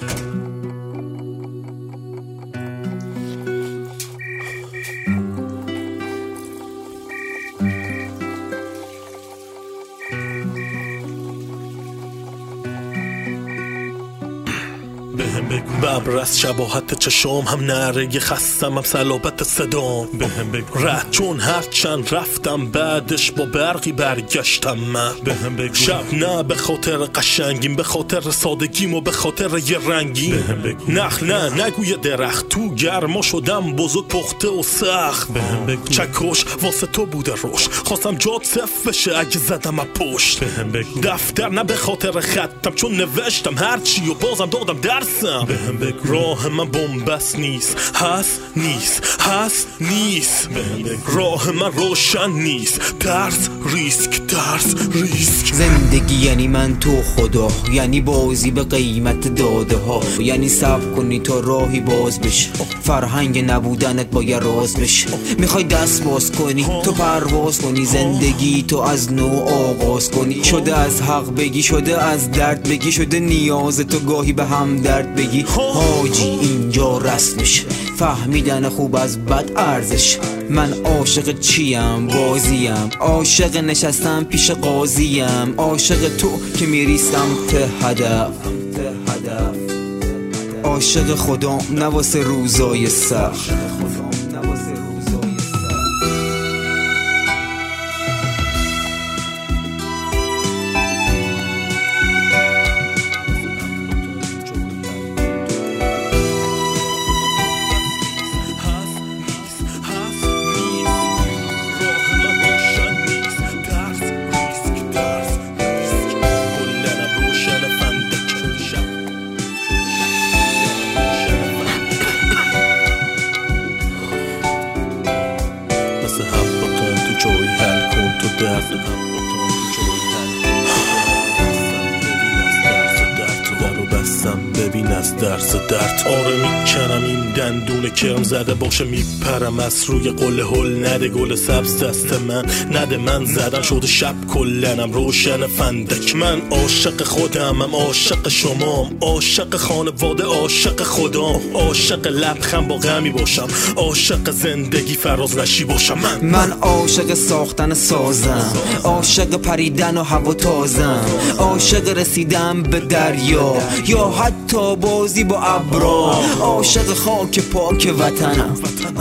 بهم بگو ببر از شباهت چشام، هم نره خستم هم صلابت صدام. بهم بگو رد چون هرچند رفتم بعدش با برقی برگشتم من. بهم بگو شب نه به خاطر قشنگیم، به خاطر سادگیم و به خاطر یه رنگیم. بهم بگو نخل نه نگوی درخت، تو گرما شدم بزرگ پخته و سخت. بهم بگو چکش واسه تو بوده روش، خواستم جات صف بشه اگه زدم از پشت. بهم بگو دفتر نه به خاطر خطم، چون نوشتم هرچی و بازم دادم درسم. بهم بگو راه من بنبست نیست، هست نیست، هست نیست. بهم بگو راه من روشن نیست، ترس ریسک، ترس ریسک. زندگی یعنی من تو خدا، یعنی بازی به قیمت داده ها، یعنی صبر کنی تا راهی باز بشه، فرهنگ نبودنت با یه راز بشه. میخوای دست باز کنی تو پرواز کنی، زندگی تو از نو آغاز کنی. شده از حق بگی، شده از درد بگی، شده نیاز تو گاهی به هم درد بگی. حاجی اینجا رسمش، فهمیدن خوب از بد ارزش. من عاشق چیم؟ بازیم، عاشق نشستم پیش قاضیم، عاشق تو که میریستم ته هدف، عاشق خدا نواسه روزای سخت. جایی حل کن تو درد ببین از درس درد. آره میکنم این دندون کرم زده باشه، میپرم از روی قله هل. نده گل سبز دست من، نده من زدم شده شب کلنم روشن فندک. من عاشق خودمم، عاشق شمام، عاشق خانواده، عاشق خدام، عاشق لبخند با غمی باشم، عاشق زندگی فراز نشی باشم. من عاشق ساختن سازم، عاشق پریدن و هوا تازم، عاشق رسیدن به دریا یا حتی بازی با ابرا، عاشق خاک پاک وطنم،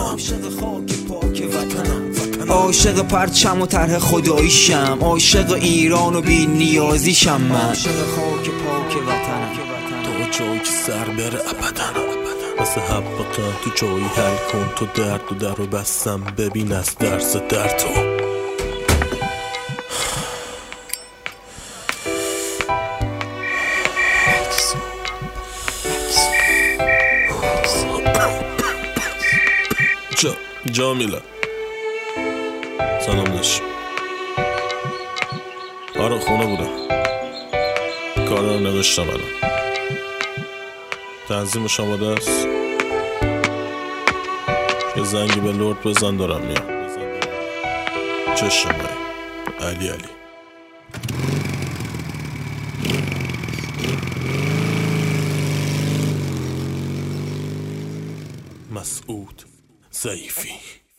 عاشق پرچم و طرح خداییشم، عاشق ایران و بی نیازیشم. من عاشق خاک پاک وطنم، تو جایی که سر بره ابدا، مثل حبقه تو جایی حل کن تو درد و در رو بستم ببین از درس درد تو. جامیلا سلام داشت. آره خونه بودم، کار رو نوشتم الان، تنظیمش آماده است. یه زنگی به لورد بزن دارم میام. چشم علی مسعود ضعیفی.